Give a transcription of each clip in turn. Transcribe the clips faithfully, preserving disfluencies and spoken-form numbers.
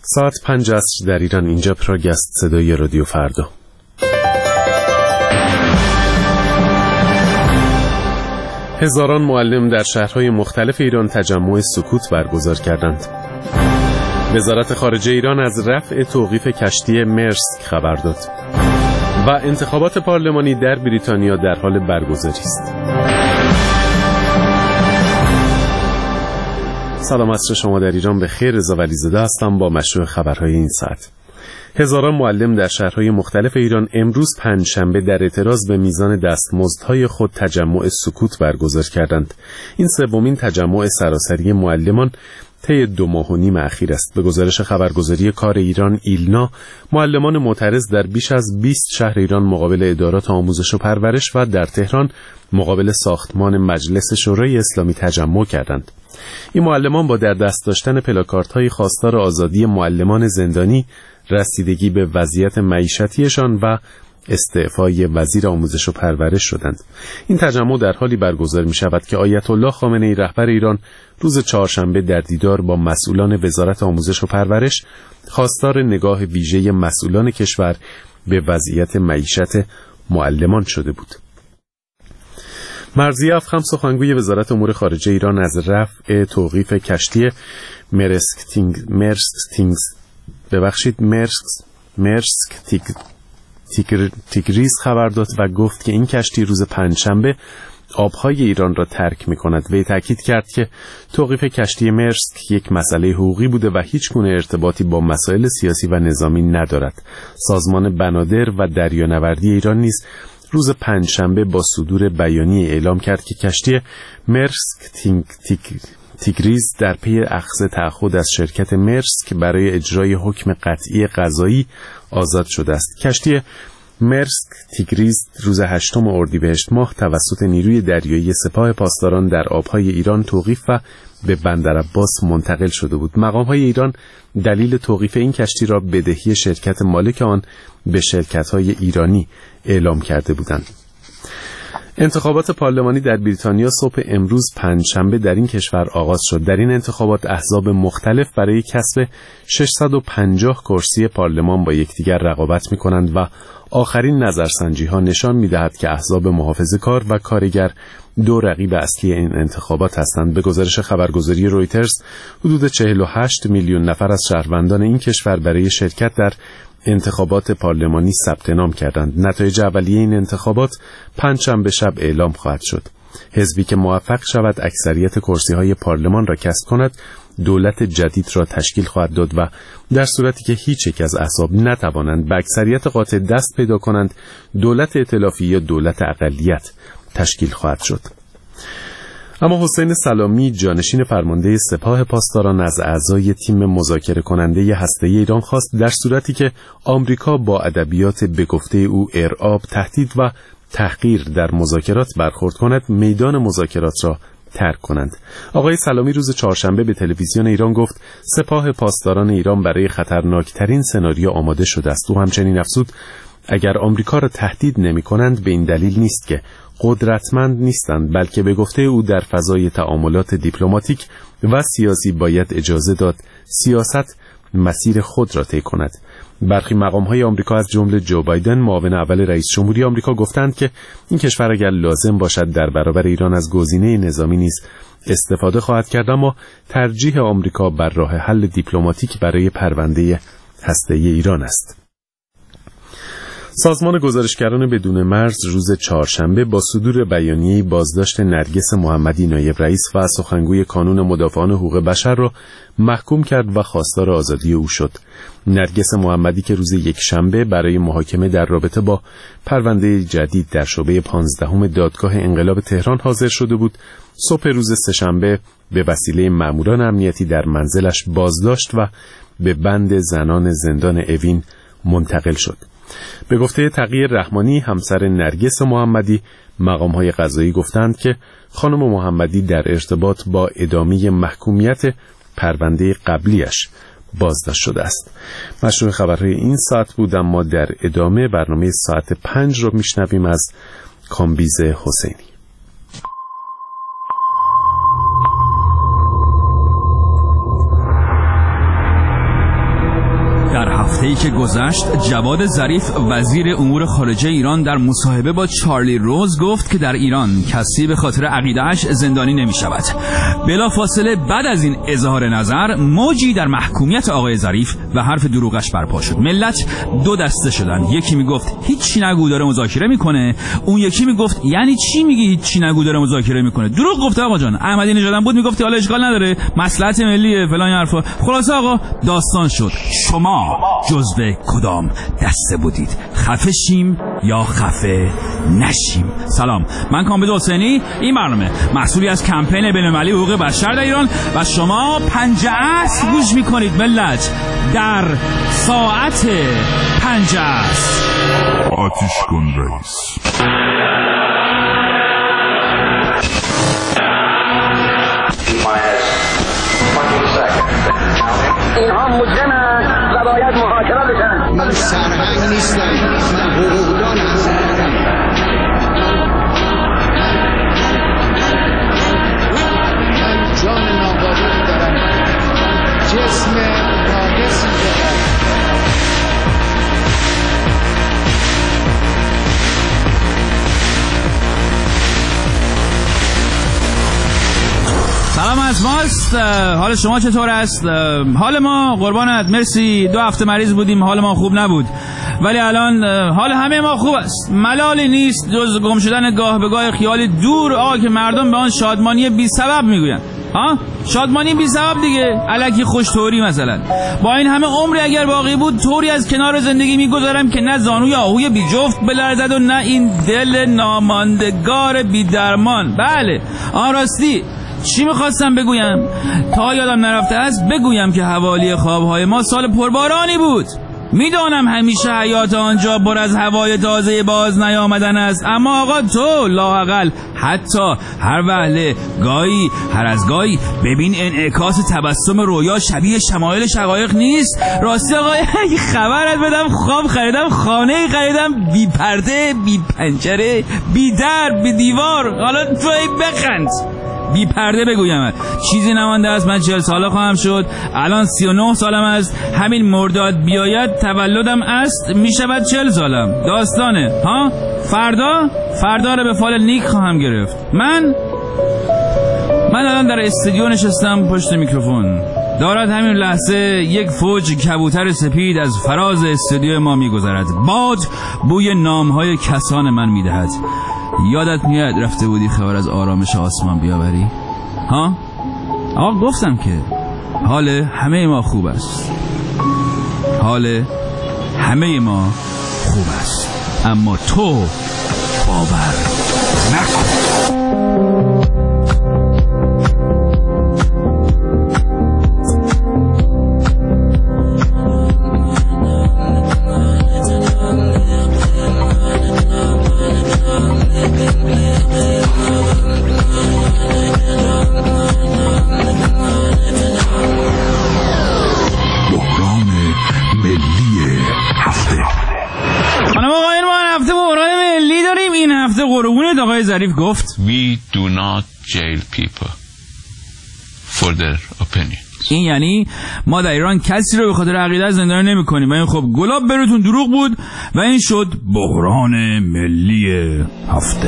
ساعت پنج عصر در ایران. اینجا پراگ است، صدای رادیو فردا. هزاران معلم در شهرهای مختلف ایران تجمع سکوت برگزار کردند. وزارت خارجه ایران از رفع توقیف کشتی مرسک خبر داد و انتخابات پارلمانی در بریتانیا در حال برگزاری است. سلام عصر شما در ایران بخیر. رضا ولیزاده هستم با مشروع خبرهای این ساعت. هزاران معلم در شهرهای مختلف ایران امروز پنجشنبه در اعتراض به میزان دستمزدهای خود تجمع سکوت برگزار کردند. این سومین تجمع سراسری معلمان طی دو ماه و نیم اخیر است. به گزارش خبرگزاری کار ایران ایلنا، معلمان معترض در بیش از بیست شهر ایران مقابل ادارات آموزش و پرورش و در تهران مقابل ساختمان مجلس شورای اسلامی تجمع کردند. این معلمان با در دست داشتن پلاکاردهای خواستار آزادی معلمان زندانی، رسیدگی به وضعیت معیشتیشان و استعفای وزیر آموزش و پرورش شدند. این تجمع در حالی برگزار می شود که آیت الله خامنه‌ای رهبر ایران روز چهارشنبه در دیدار با مسئولان وزارت آموزش و پرورش خواستار نگاه ویژه مسئولان کشور به وضعیت معیشت معلمان شده بود. مرضیه افخم، سخنگوی وزارت امور خارجه ایران، از رفع توقیف کشتی مرسک تینگ مرسک تینگز ببخشید مرسک مرسک تیگ تیگر تیگریز خبر داد و گفت که این کشتی روز پنجشنبه آبهای ایران را ترک می کند. وی تاکید کرد که توقیف کشتی مرسک یک مسئله حقوقی بوده و هیچ گونه ارتباطی با مسائل سیاسی و نظامی ندارد. سازمان بنادر و دریانوردی ایران نیز روز پنجشنبه با صدور بیانیه اعلام کرد که کشتی مرسک تینگ تیگ تیگریز در پی اخذ تعهد از شرکت مرسک برای اجرای حکم قطعی قضایی آزاد شده است. کشتی مرسک تیگریز روز هشتم اردیبهشت ماه توسط نیروی دریایی سپاه پاسداران در آبهای ایران توقیف و به بندرعباس منتقل شده بود. مقام‌های ایران دلیل توقیف این کشتی را بدهی شرکت مالک آن به شرکت‌های ایرانی اعلام کرده بودند. انتخابات پارلمانی در بریتانیا صبح امروز پنجشنبه در این کشور آغاز شد. در این انتخابات احزاب مختلف برای کسب ششصد و پنجاه کرسی پارلمان با یکدیگر رقابت می‌کنند و آخرین نظرسنجی‌ها نشان می‌دهد که احزاب محافظه‌کار و کارگر دو رقیب اصلی این انتخابات هستند. به گزارش خبرگزاری رویترز، حدود چهل و هشت میلیون نفر از شهروندان این کشور برای شرکت در انتخابات پارلمانی ثبت نام کردند. نتایج اولیه این انتخابات پنجشنبه شب اعلام خواهد شد. حزبی که موفق شود اکثریت کرسی‌های پارلمان را کسب کند، دولت جدید را تشکیل خواهد داد و در صورتی که هیچ یک از احزاب نتوانند به اکثریت قاطع دست پیدا کنند، دولت ائتلافی یا دولت اقلیت تشکیل خواهد شد. اما حسین سلامی، جانشین فرمانده سپاه پاسداران، از اعضای تیم مذاکره کننده هسته‌ای ایران خواست در صورتی که آمریکا با ادبیات به گفته او ارعاب، تهدید و تحقیر در مذاکرات برخورد کند، میدان مذاکرات را ترک کنند. آقای سلامی روز چهارشنبه به تلویزیون ایران گفت سپاه پاسداران ایران برای خطرناکترین سناریو آماده شده است. او همچنین افزود اگر آمریکا را تهدید نمی کنند به این دلیل نیست که قدرتمند نیستند، بلکه به گفته او در فضای تعاملات دیپلماتیک و سیاسی باید اجازه داد سیاست مسیر خود را طی کند. برخی مقام‌های آمریکا از جمله جو بایدن، معاون اول رئیس جمهوری آمریکا، گفتند که این کشور اگر لازم باشد در برابر ایران از گزینه نظامی نیز استفاده خواهد کرد، اما ترجیح آمریکا بر راه حل دیپلماتیک برای پرونده هسته‌ای ایران است. سازمان گزارشگران بدون مرز روز چهارشنبه با صدور بیانیه‌ای بازداشت نرگس محمدی، نایب رئیس و سخنگوی کانون مدافعان حقوق بشر را محکوم کرد و خواستار آزادی او شد. نرگس محمدی که روز یکشنبه برای محاکمه در رابطه با پرونده جدید در شعبه پانزدهم دادگاه انقلاب تهران حاضر شده بود، صبح روز سه‌شنبه به وسیله ماموران امنیتی در منزلش بازداشت و به بند زنان زندان اوین منتقل شد. به گفته تقی رحمانی، همسر نرگس محمدی، مقام‌های قضایی گفتند که خانم محمدی در ارتباط با ادامه محکومیت پرونده قبلیش بازداشت شده است. مشروع خبرهای این ساعت بود، اما در ادامه برنامه ساعت پنج رو میشنویم از کامبیز حسینی. هفته‌ای که گذشت جواد ظریف وزیر امور خارجه ایران در مصاحبه با چارلی روز گفت که در ایران کسی به خاطر عقیده‌اش زندانی نمی‌شود. بلافاصله بعد از این اظهار نظر موجی در محکومیت آقای ظریف و حرف دروغش برپا شد. ملت دو دسته شدن. یکی میگفت هیچی نگو داره مذاکره میکنه، اون یکی میگفت یعنی چی میگی هیچی نگو داره مذاکره میکنه؟ دروغ گفته آقا جان. احمدی نژاد بود میگفت حالا اشکال نداره مصلحت ملیه فلان حرفا. خلاص آقا داستان شد. شما جزو کدام دسته بودید؟ خفه شیم یا خفه نشیم؟ سلام، من کامبد حسینی. این برنامه محصولی از کمپین بین‌المللی حقوق بشر در ایران و شما پنجاه عصر گوش میکنید. ملت در ساعت پنجاه عصر آتیش کن رئیس. اینها مجرمند و باید محاکمه بشن. من سرهنگ نیستم، من حقوقدانم. من جان ناباروری دارم، جسم ناقصی دارم. سلام از ماست. حال شما چطور است؟ حال ما قربانت مرسی. دو هفته مریض بودیم، حال ما خوب نبود، ولی الان حال همه ما خوب است. ملالی نیست جز گم شدن گاه به گاه خیال دور آقا که مردم به آن شادمانی بی سبب میگوین. ها شادمانی بی سبب دیگه، الکی خوش طوری مثلا. با این همه عمری اگر باقی بود طوری از کنار زندگی میگذارم که نه زانوی آهوی بی جفت بلرزد و نه این دل ناماندگار بی درمان. بله آن راستی چی میخواستم بگویم؟ تا یادم نرفته است بگویم که حوالی خوابهای ما سال پربارانی بود. میدانم همیشه حیات آنجا پر از هوای تازه باز نیامدن است، اما آقا تو لااقل حتی هر وهله گاهی هر از گاهی ببین انعکاس تبسم رویا شبیه شمایل شقایق نیست. راستی آقا خبرت بدم، خواب خریدم، خانه خریدم، بی پرده، بی پنجره، بی در، بی دیوار. حالا تو بخند. بی پرده بگویم چیزی نمانده است من چهل ساله خواهم شد. الان سی و نه سالم است. همین مرداد بیاید تولدم است، می شود چهل سالم. داستانه ها. فردا فردا رو به فال نیک خواهم گرفت. من من الان در استودیو نشستم پشت میکروفون. دارد همین لحظه یک فوج کبوتر سپید از فراز استودیو ما میگذرد. باد بوی نامهای کسان من میدهد. یادت میاد رفته بودی خبر از آرامش آسمان بیاوری؟ ها؟ آقا گفتم که حال همه ما خوب است. حال همه ما خوب است، اما تو باور نکن. آقای ظریف گفت We do not jail people for their opinions. این یعنی ما در ایران کسی رو به خاطر عقیده زندانی نمی کنیم. و این خب گلاب براتون دروغ بود و این شد بحران ملی هفته.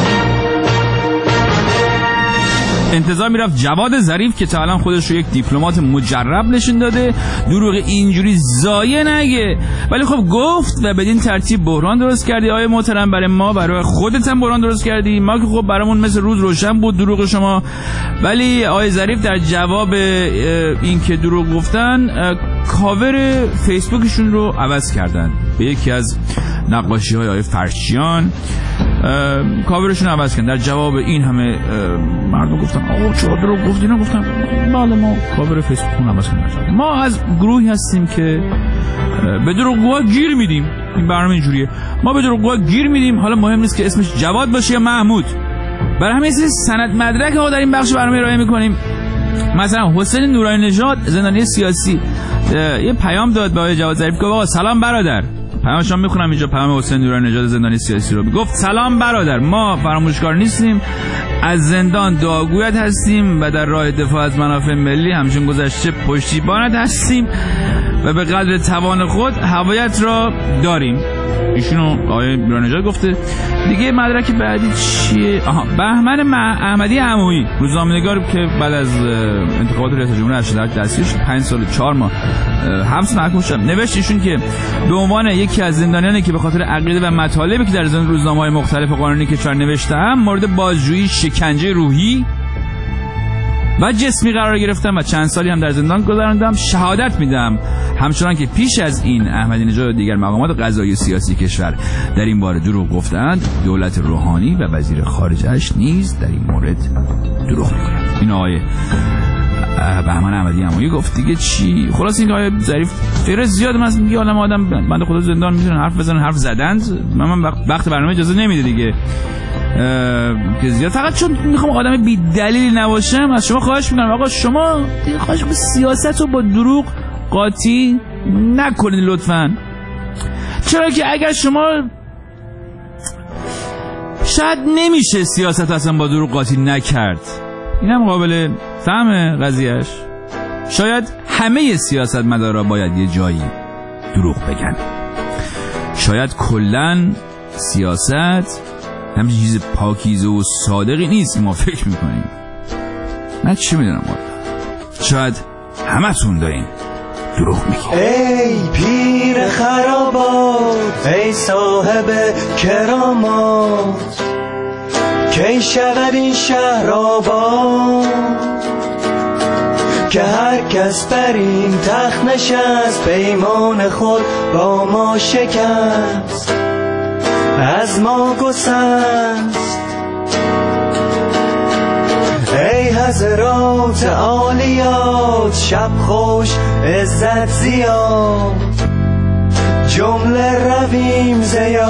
انتظار میرفت جواد ظریف که تا الان خودش رو یک دیپلمات مجرب نشون داده دروغ اینجوری ضایع نگه، ولی خب گفت و بدین ترتیب بحران درست کردی. آیه محترم برای ما، برای خودت هم بحران درست کردی. ما که خب برامون مثل روز روشن بود دروغ شما، ولی آیه ظریف در جواب این که دروغ گفتن کاور فیسبوکشون رو عوض کردن به یکی از نقاشی های آیه فرشیان. کاورشون عوض کردن. در جواب این همه مردم گفتن آقا چرا دروغ گفتی؟ نه گفتن بله ما کاور فیسبوکمون عوض کردیم. ما از گروهی هستیم که به دروغگوها گیر میدیم. این برنامه اینجوریه، ما به دروغگوها گیر میدیم. حالا مهم نیست که اسمش جواد باشه یا محمود. برای همین سند مدرک ما در این بخش برنامه ارائه میکنیم. مثلا حسین نورانی نژاد زندانی سیاسی یه پیام داد به آقای جواد ظریف که آقا سلام برادر. پیامش هم میخونم اینجا، پیام حسین نورانی نژاد زندانی سیاسی رو. گفت سلام برادر، ما فراموشکار نیستیم، از زندان دعاگویت هستیم و در راه دفاع از منافع ملی همچون گذشته پشتیبانت هستیم. و به قدر توان خود هوایت را داریم. ایشونو آقای میرانژاد گفته. دیگه مدرک بعدی چیه؟ آها، بهمن احمدی عمویی، روزنامه‌نگار که بعد از انتخابات ریاست جمهوری هشتاد و هشت دستگیر شد، پنج سال و چهار ماه حبس محکوم شد. نوشت ایشون که به عنوان یکی از زندانیانی که به خاطر عقیده و مطالبی که در روزنامه‌های مختلف قانونی کشور نوشته‌ام مورد بازجویی، شکنجه روحی و جسمی قرار گرفتم و چند سالی هم در زندان گذراندم، شهادت میدم همچنان که پیش از این احمدی نژاد و دیگر مقامات قضایی و سیاسی کشور در این باره دروغ گفتند، دولت روحانی و وزیر خارجه‌اش نیز در این مورد دروغ میگوید. این آقای بهمن احمدی عمویی گفت. دیگه چی؟ خلاص این آقای ظریف فیر زیاد من میگه عالم آدم بنده خدا زندان میذارن حرف بزنن، حرف زدند. من من وقت برنامه اجازه نمیده دیگه که زیاد، فقط چون میخوام آدم بی دلیل نباشم از شما خواهش میکنم آقا شما خواهش به سیاست رو با دروغ قاطی نکنید لطفاً. چرا که اگر شما شاید نمیشه سیاست اصلا با دروغ قاطی نکرد، اینم قابل فهم قضیهش. شاید همه سیاست مدارا باید یه جایی دروغ بگن. شاید کلن سیاست همین چیز پاکیزه و صادقی نیست که ما فکر میکنیم. من چی میدونم والا، شاید همه تون دارین دروغ میگید. ای پیر خرابات، ای صاحب کرامات، کی شود این شهر آباد که هر کس بر این تخت نشست، پیمان خود با ما شکست، از ما گسست. ای حضرات عالیات، شب خوش عزت زیاد، جمله رویم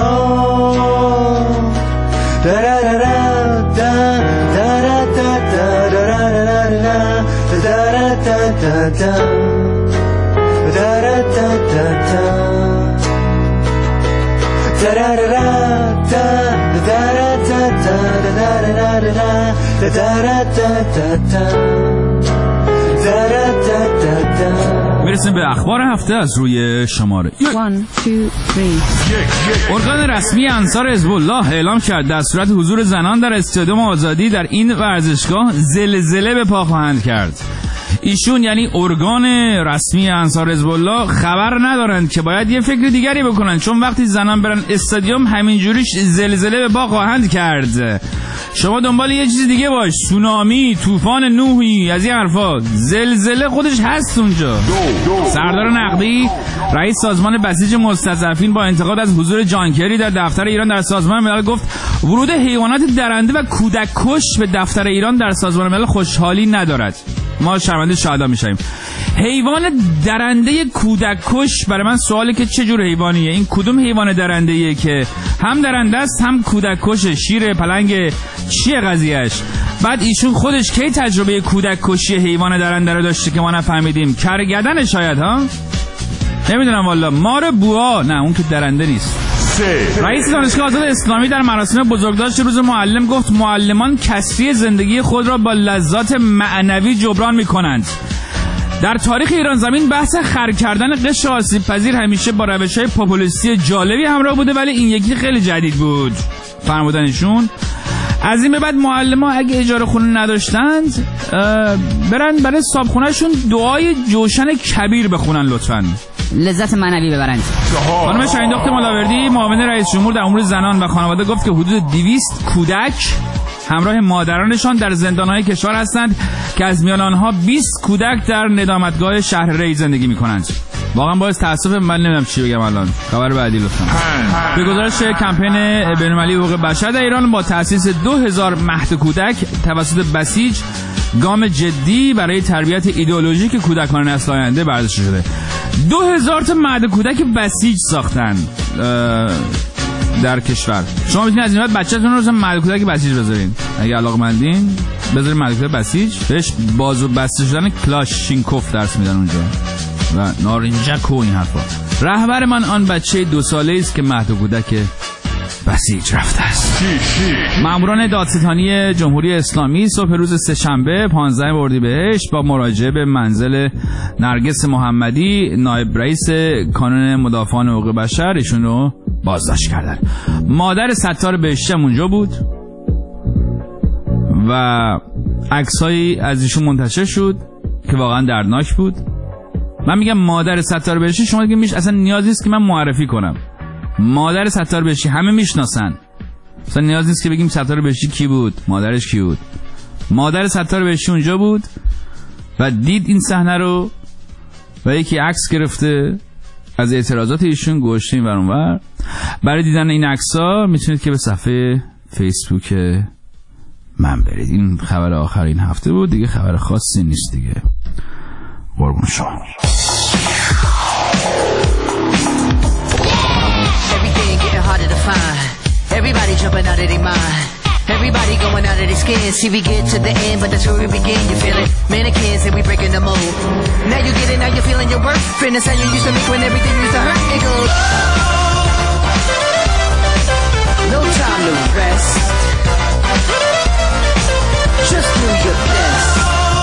زیاد. درررر در درررر درررر درررر میرسیم به اخبار هفته از روی شماره ارگان رسمی انصار حزب الله اعلام کرد در صورت حضور زنان در استادیوم آزادی در این ورزشگاه زلزله به پا خواهند کرد. ایشون یعنی ارگان رسمی انصار حزب الله خبر ندارند که باید یه فکر دیگری بکنن، چون وقتی زنان برن استادیوم همینجوریش زلزله به پا خواهند کرد. شما دنبال یه چیز دیگه باش، سونامی، طوفان نوحی، از این حرفا. زلزله خودش هست اونجا. سردار نقدی رئیس سازمان بسیج مستضعفین با انتقاد از حضور جان کری در دفتر ایران در سازمان ملل گفت ورود حیوانات درنده و کودک کش به دفتر ایران در سازمان ملل خوشحالی ندارد. ما شرمنده شهدا میشیم. حیوان درنده کودک کش برای من سواله که چه جور حیوانیه این؟ کدوم حیوان درنده‌ایه که هم درنده است هم کودک کشه؟ شیر، پلنگ، چیه قضیهش؟ بعد ایشون خودش کی تجربه کودک کشی حیوان درنده رو داشته که ما نفهمیدیم؟ کرگدن شاید ها؟ نمیدونم والا. مار بوها، نه اون که درنده نیست. رئیس دانشگاه آزاد اسلامی در مراسم بزرگداشت روز معلم گفت معلمان کسری زندگی خود را با لذات معنوی جبران می‌کنند. در تاریخ ایران زمین بحث خر کردن قشر آسیب پذیر همیشه با روش‌های پاپولیستی جالبی همراه بوده، ولی این یکی خیلی جدید بود. فرمودن ایشون از این به بعد معلمان اگه اجاره خونه نداشتند برن برای صابخونه‌شون دعای جوشن کبیر بخونن لطفاً، لذت معنوی ببرند. خانم شهیندخت ملاوردی معاون رئیس جمهور در امور زنان و خانواده گفت که حدود دویست کودک همراه مادرانشان در زندان‌های کشور هستند که از میان آنها بیست کودک در ندامتگاه شهر ری زندگی می‌کنند. واقعا باعث تأسف. من نمیدونم چی بگم الان. خبر بعدی لطفا. به گزارش کمپین بین‌المللی حقوق بشر در ایران با تأسیس دو هزار مهد کودک توسط بسیج گام جدی برای تربیت ایدئولوژیک کودکان نسل آینده برداشته شده. دو هزار تا مهد کودک بسیج ساختن در کشور. شما میتونید از این بعد بچه‌تون رو مثلا مهد کودک بسیج بذارین. اگه علاقه‌مندین بذارین مهد کودک بسیج. بهش بازو بسته شدن کلاشینکوف درس میدن اونجا و نارنجک و این حرفا. رهبر من آن بچه دو ساله است که مهد کودک بسیج رفته است. ماموران دادستانی جمهوری اسلامی صبح روز سه‌شنبه پانزدهم اردیبهشت با مراجعه به منزل نرگس محمدی نایب رئیس کانون مدافعان حقوق بشر ایشون رو بازداشت کردن. مادر ستار بهشتی هم اونجا بود و عکسایی از ایشون منتشر شد که واقعا دردناک بود. من میگم مادر ستار بهشتی، شما دیگه میش اصلا نیاز نیست که من معرفی کنم. مادر ستار بهشتی همه میشناسن، اصلا نیاز نیست که بگیم ستار بهشتی کی بود، مادرش کی بود. مادر ستار بهشتی اونجا بود و دید این صحنه رو و یکی عکس گرفته از اعتراضات ایشون گوشته این ور اون ور. برای دیدن این عکس‌ها میتونید که به صفحه فیسبوک من برید. این خبر آخر این هفته بود دیگه، خبر خاصی نیست دیگه. قربون شما. Everything getting harder to find. Everybody jumping out of their mind. Everybody going out of their skin. See we get to the end, but that's where we begin. You feel it? Mannequins and we breaking the mold. Now you get it, now you're feeling your worth. Fitness how you used to make when everything used to hurt. It goes. No time to rest. Just do your best.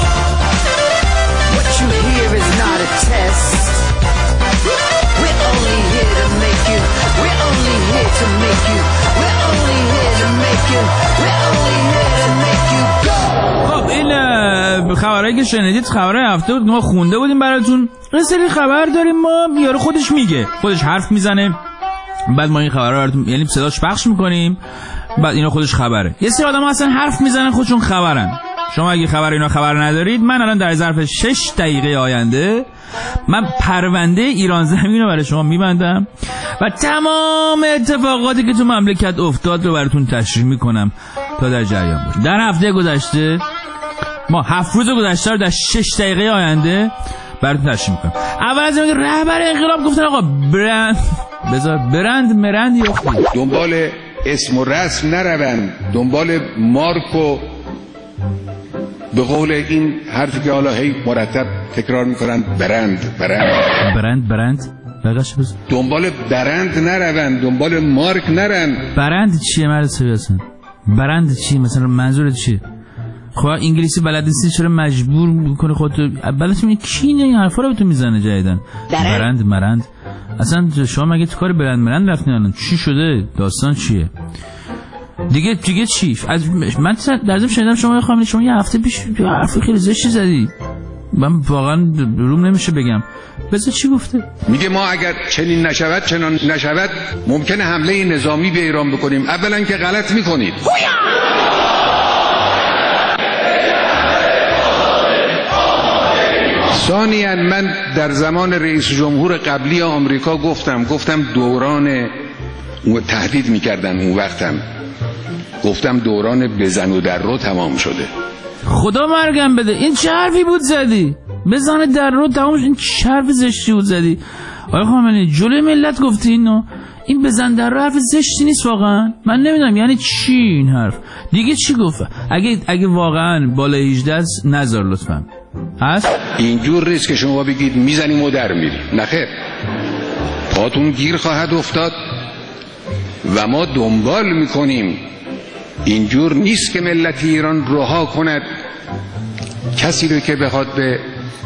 What you hear is not a test. We're only here to make you. We're only here to make you. We're only here to make you. We're only here to make you go. خب این خبرایی که شنیدید خبرای هفته بود، ما خونده بودیم براتون. یه سری خبر داریم، ما یارو خودش میگه، خودش حرف میزنه، بعد ما این خبرها رو براتون یعنی صداش پخش میکنیم، بعد اینا خودش خبره. یه سری آدم اصلا حرف میزنن خودشون خبرن. شما اگه خبر اینا خبر ندارید، من الان در ظرف شش دقیقه آینده من پرونده ایران زمین رو برای شما میبندم و تمام اتفاقاتی که تو مملکت افتاد رو براتون تشریح میکنم تا در جریان باشید. در هفته گذشته ما هفت روز گذشته رو در شش دقیقه آینده براتون تشریح میکنم. اول از اینکه رهبر انقلاب گفتن آقا برند بذار برند مرند یختی دنبال اسم و رسم نروند، دنبال مارک و به قول این حرفی که حالا هی مرتب تکرار میکنن برند برند برند برند بقیش بز دنبال برند نروند، دنبال مارک نرن. برند چیه مرد سویاسن؟ برند چیه؟ مثلا منظورت چیه؟ خب انگلیسی بلد نیستی چرا مجبور میکنه خودتو؟ بلد میگه کی این حرفا رو به تو میزنه جدیدن؟ برند مرند اصلا شما مگه تو کار برند مرند رفتین الان؟ چی شده؟ داستان چیه؟ دیگه دیگه چی؟ از من در ضمن شنیدم شما خانم شما یه هفته پیش حرف خیلی زشتی زدی. من واقعا روم نمیشه بگم. بذار چی گفته؟ میگه ما اگر چنین نشود چنان نشود ممکنه حمله نظامی به ایران بکنیم. اولا که غلط میکنید. ثانیاً من در زمان رئیس جمهور قبلی آمریکا گفتم گفتم دوران تهدید میکردن اون وقتم گفتم دوران بزن و در رو تمام شده. خدا مرگم بده این چه حرفی بود زدی؟ بزن در رو تمام شد. این چه حرف زشتی بود زدی؟ آقای خامنه‌ای جلوی ملت گفتی اینو؟ این بزن در رو حرف زشتی نیست واقعا. من نمیدونم یعنی چی این حرف. دیگه چی گفت؟ اگه اگه واقعا بالا هجده است نذار لطفا. هست؟ اینجور نیست که شما بگید میزنیم و در میریم. نخیر. پاتون گیر خواهد افتاد و ما دنبال میکنیم. اینجور نیست که ملت ایران رها کند کسی رو که بخواد به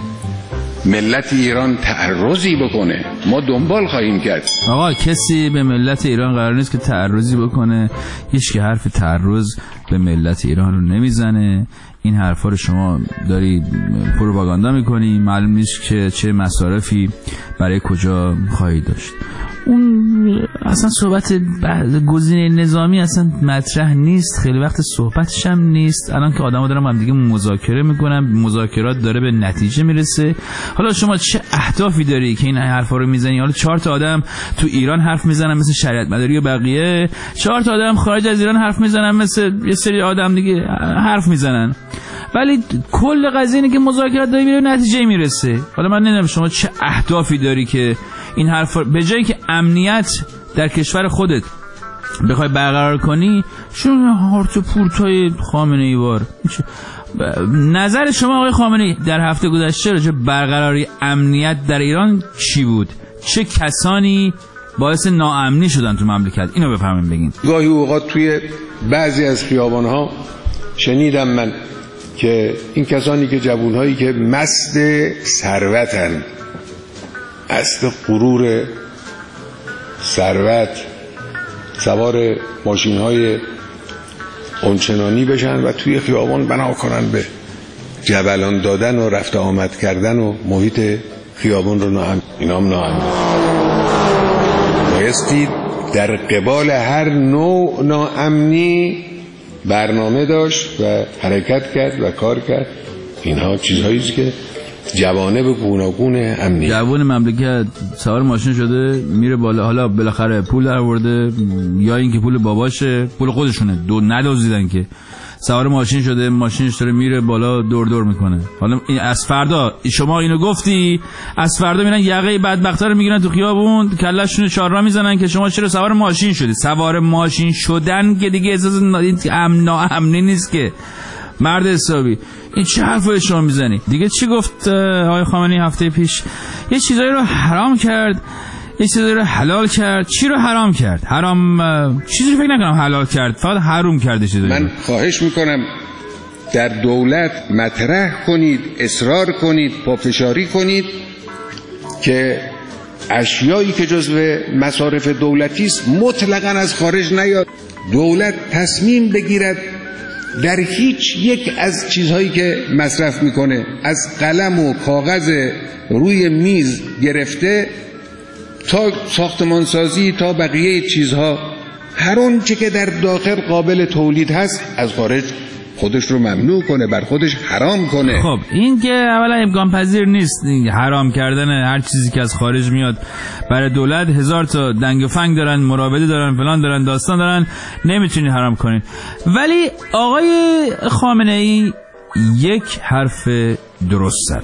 ملت ایران تعرضی بکنه. ما دنبال خواهیم کرد. آقا کسی به ملت ایران قرار نیست که تعرضی بکنه. هیچ که حرف تعرض به ملت ایران رو نمیزنه. این حرفا رو شما داری پروپاگاندا میکنی، معلوم نیست که چه مصارفی برای کجا خواهی داشت. اون اصلا صحبت گزینه نظامی اصلا مطرح نیست، خیلی وقت صحبتش هم نیست. الان که آدم‌ها دارن با هم دیگه مذاکره میکنن، مذاکرات داره به نتیجه میرسه. حالا شما چه اهدافی داری که این حرفا رو میزنی؟ حالا چهار تا آدم تو ایران حرف میزنن مثل شریعت مداری و بقیه، چهار تا آدم خارج از ایران حرف میزنن مثل یه سری آدم دیگه حرف میزنن، ولی کل قضیه اینه که مذاکرات داره به نتیجه میرسه. حالا من نمیدونم شما چه اهدافی داری که این حرفا به جایی که امنیت در کشور خودت بخوای برقرار کنی، شون هارت و پورتای خامنه‌ای وار. نظر شما آقای خامنه‌ای در هفته گذشته راجع برقراری امنیت در ایران چی بود؟ چه کسانی باعث ناامنی شدن تو مملکت؟ اینو بفهمین بگین. گاهی اوقات توی بعضی از خیابان‌ها شنیدم من که این کسانی که جوانهایی که مست ثروتن، مست غرور ثروت، سوار ماشین‌های اونچنانی بشن و توی خیابان بنا کنن به جبلان دادن و رفت آمد کردن و محیط خیابان رو ناام اینام ناامن. بایستی در قبال هر نوع ناامنی برنامه داشت و حرکت کرد و کار کرد. اینها چیزهاییست که جوانب گوناگون امنی. جوان مملکت سوار ماشین شده میره بالا، حالا بالاخره پول در آورده یا اینکه پول باباشه، پول خودشونه، دو ندزدیدن که سوار ماشین شده، ماشینش داره میره بالا دور دور میکنه. حالا این از فردا شما اینو گفتی، از فردا میرن یقه بدبختا رو میگیرن تو خیابون، کلهشون چهارراه میزنن که شما چرا سوار ماشین شدی. سوار ماشین شدن که دیگه احساس امن امنی نیست که مرد حسابی. این چه حرفی شما میزنی؟ دیگه چی گفت آقای خامنه‌ای هفته پیش؟ یه چیزایی رو حرام کرد، یه چیزایی رو حلال کرد. چی رو حرام کرد؟ حرام چیزی رو فکر نکنم حلال کرد، فقط حروم کرده چیزایی. من خواهش میکنم در دولت مطرح کنید، اصرار کنید، پافشاری کنید که اشیایی که جزو مصارف دولتی است مطلقاً از خارج نیاد. دولت تصمیم بگیرد در هیچ یک از چیزهایی که مصرف میکنه، از قلم و کاغذ روی میز گرفته تا ساختمانسازی تا بقیه چیزها، هر اون چه که در داخل قابل تولید هست از خارج خودش رو ممنوع کنه، بر خودش حرام کنه. خب این که اولا امکان پذیر نیست، حرام کردن هر چیزی که از خارج میاد. برای دولت هزار تا دنگ و فنگ دارن، مراوده دارن، فلان دارن، داستان دارن، نمیتونی حرام کنین. ولی آقای خامنه‌ای یک حرف درست زد.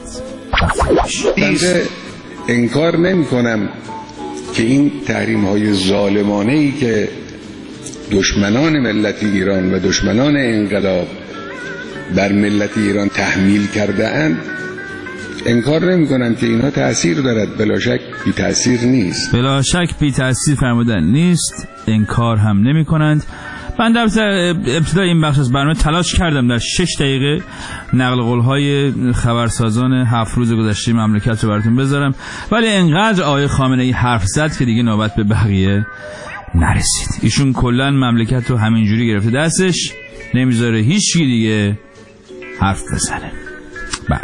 بنده انکار نمی کنم که این تحریم های ظالمانه ای که دشمنان ملت ایران و دشمنان انقلاب بر ملت ایران تحمیل کرده اند، انکار نمی کنم که اینها تأثیر دارد، بلا شک بی تأثیر نیست. بلا شک بی تأثیر فرمودن نیست، انکار هم نمی کنند. من در ابتدای این بخش از برنامه تلاش کردم در شش دقیقه نقل قول‌های خبرسازان هفت روز گذشته مملکت رو براتون بذارم، ولی انقدر آقای خامنه‌ای حرف زد که دیگه نوبت به بقیه نرسید. ایشون کلن مملکت رو همینجوری گرفته دستش، نمیذاره هیچ کی دیگه حرف بزنه. بله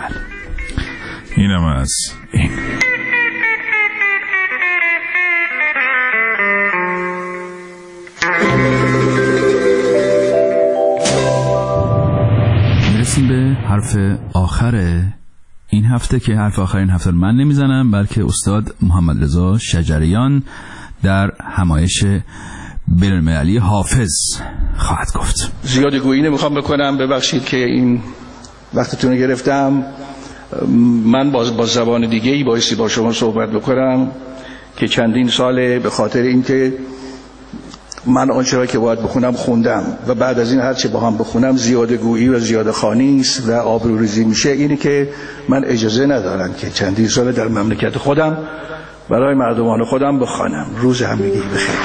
اینم از این. میرسیم به حرف آخر این هفته که حرف آخر این هفته من نمیزنم بلکه استاد محمد رضا شجریان در همایش بین‌المللی حافظ خواهد گفت. زیاده گویی نمیخوام بکنم، ببخشید که این وقتتون رو گرفتم. من باز با زبان دیگه ای بایستی با شما صحبت بکنم که چندین ساله به خاطر اینکه من آنچه را که باید بخونم خوندم و بعد از این هر چه با هم بخونم زیاده گویی و زیاده خوانی است و آبروریزی میشه. اینی که من اجازه ندارم که چندین ساله در مملکت خودم برای مردمان خودم بخوانم. روز همگی بخیر.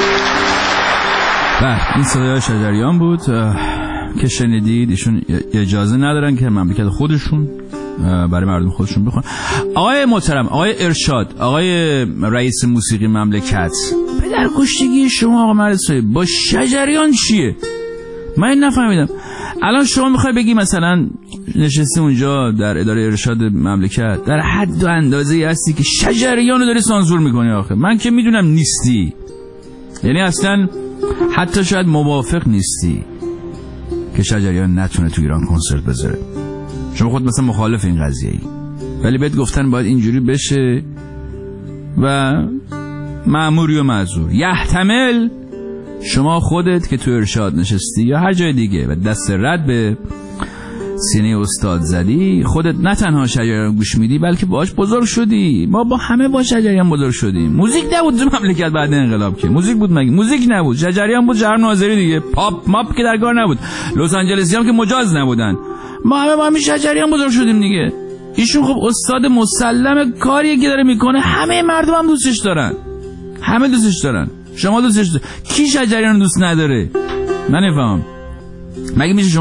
بله این صدای شجریان بود که شنیدید. ایشون اجازه ندارن که مملکت خودشون برای مردم خودشون بخونن. آقای محترم، آقای ارشاد، آقای رئیس موسیقی مملکت، پدر کشتگی شما آقا مرسوی با شجریان چیه؟ من نفهمیدم. الان شما میخوای بگی مثلا نشستی اونجا در اداره ارشاد مملکت در حد و اندازه‌ای هستی که شجریان رو داری سانسور میکنی؟ آخه من که میدونم نیستی، یعنی اصلا حتی شاید موافق نیستی که شجریان نتونه تو ایران کنسرت بذاره. شما خود مثلا مخالف این قضیه ای، ولی بهت گفتن باید اینجوری بشه و مأموری و معذور. یحتمل شما خودت که تو ارشاد نشستی یا هر جای دیگه و دست رد به سینه استاد زدی، خودت نه تنها شجریان گوش میدی بلکه باهاش بزرگ شدی. ما با همه با شجریان بزرگ شدیم. موزیک نبود تو مملکت بعد انقلاب که موزیک بود مگه؟ موزیک نبود، شجریان بود، جرم ناظری دیگه، پاپ ماپ که در کار نبود، لس آنجلسی هم که مجاز نبودن. ما همه با همین شجریان بزرگ شدیم دیگه. ایشون خب استاد مسلم کاریه که داره میکنه، همه مردم هم دوستش دارن، همه دوستش دارن. شما دوستش دارن. کی شجریان دوست نداره؟ من نفهمم. مگه میشه شما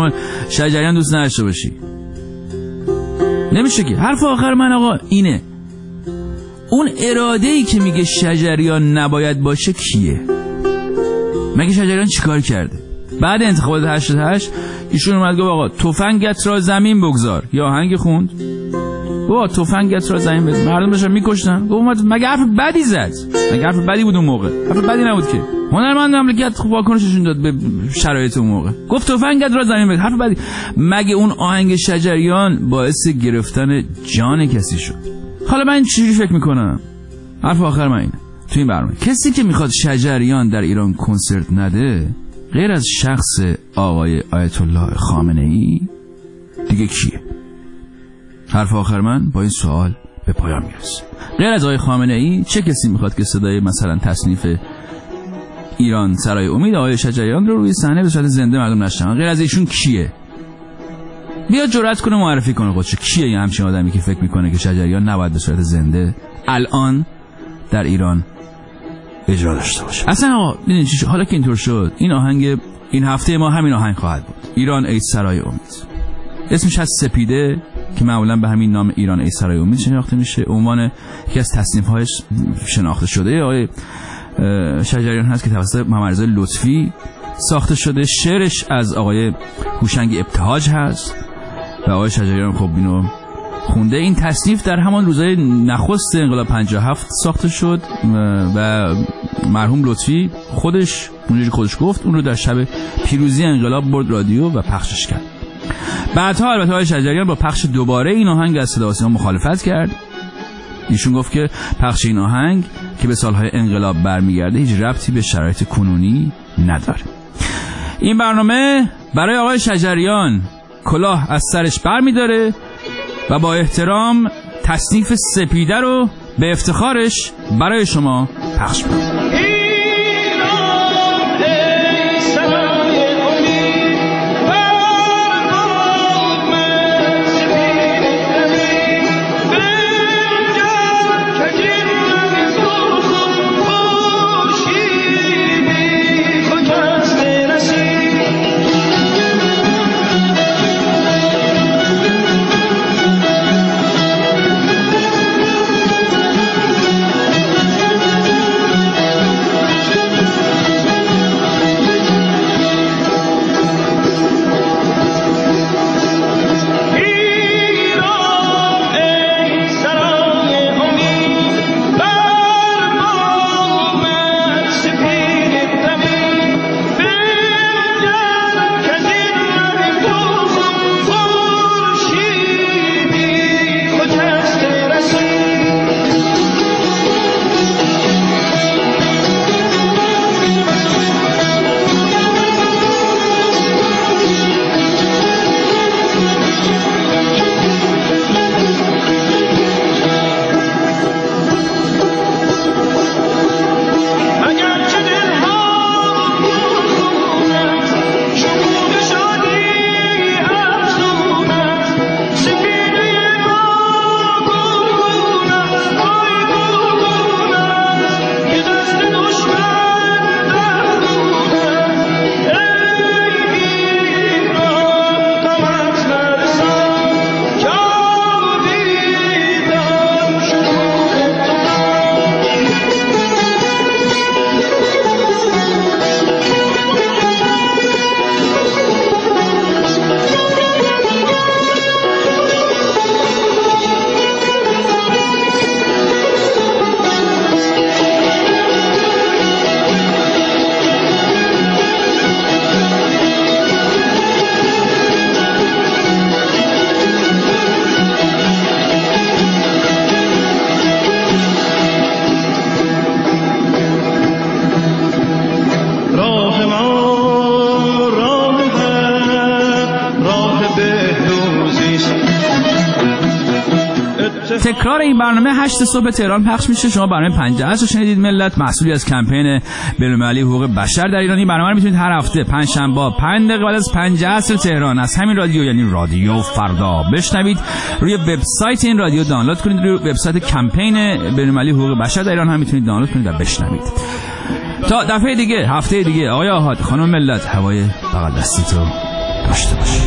شجریان دوست نداشته باشی؟ نمیشه که. حرف آخر من آقا اینه، اون اراده‌ای که میگه شجریان نباید باشه کیه؟ مگه شجریان چیکار کرده؟ بعد انتخابات هشتاد و هشت ایشون اومد گفت آقا تفنگت را زمین بگذار، یا آهنگ خوند بابا تفنگت را زمین بگذار، مردم داشتن میکشتن. گفت اومد مگه حرف بدی زد؟ مگه حرف بدی بود اون موقع؟ حرف بدی نبود که. هنرمند مملکت واکنششون داد به شرایط اون موقع، گفت تفنگت را زمین بگذار، حرف بدی. مگه اون آهنگ شجریان باعث گرفتن جان کسی شد؟ حالا من چجوری فکر میکنم؟ حرف آخر من اینه تو این برنامه، کسی که میخواد شجریان در ایران کنسرت نده غیر از شخص آقای آیت الله خامنه ای دیگه کیه؟ حرف آخر من با این سوال به پایان میرسه. غیر از آقای خامنه ای چه کسی میخواد که صدای مثلا تصنیف ایران سرای امید آقای شجریان رو روی صحنه به صورت زنده مردم نشنون؟ غیر از ایشون کیه؟ بیا جرأت کنه معرفی کنه خودش کیه یه همچین آدمی که فکر میکنه که شجریان نباید به صورت زنده الان در ایران اجرا داشته باشه. اصلا آقا ببینید چی شد. حالا که اینطور شد، این آهنگ این هفته ما همین آهنگ خواهد بود، ایران ای سرای امید. اسمش از سپیده که معمولا به همین نام ایران ای سرای امید شناخته میشه. عنوان یکی از تصنیف‌هایش شناخته شده آقای شجریان هست که توسط محمد رضا لطفی ساخته شده. شعرش از آقای هوشنگ ابتهاج هست و آقای شجریان خب اینو خونده. این تصنیف در همان روزهای نخست انقلاب پنجاه و هفت ساخته شد و مرحوم لطفی خودش اونجوری خودش گفت اون رو در شب پیروزی انقلاب برد رادیو و پخشش کرد. بعدها البته آقای شجریان با پخش دوباره این آهنگ از صدا و سیما مخالفت کرد. ایشون گفت که پخش این آهنگ که به سالهای انقلاب برمیگرده هیچ ربطی به شرایط کنونی نداره. این برنامه برای آقای شجریان کلاه از سرش برمیداره و با احترام تصنیف سپیده رو به افتخارش برای شما پخش می‌کنم. تکرار این برنامه هشت صبح تهران پخش میشه. شما برنامه پنجاه عصر شنیدید ملت، محصولی از کمپین بین‌المللی حقوق بشر در ایران. این برنامه رو میتونید هر هفته پنج شنبه پنج دقیقه بعد از پنجاه عصر تهران از همین رادیو، یعنی رادیو فردا، بشنوید. روی وبسایت این رادیو دانلود کنید، روی وبسایت کمپین بین‌المللی حقوق بشر در ایران هم میتونید دانلود کنید و بشنوید. تا دفعه دیگه، هفته دیگه، آقای آحاد، خانم ملت، هوای بغل دستی تو داشته باشید.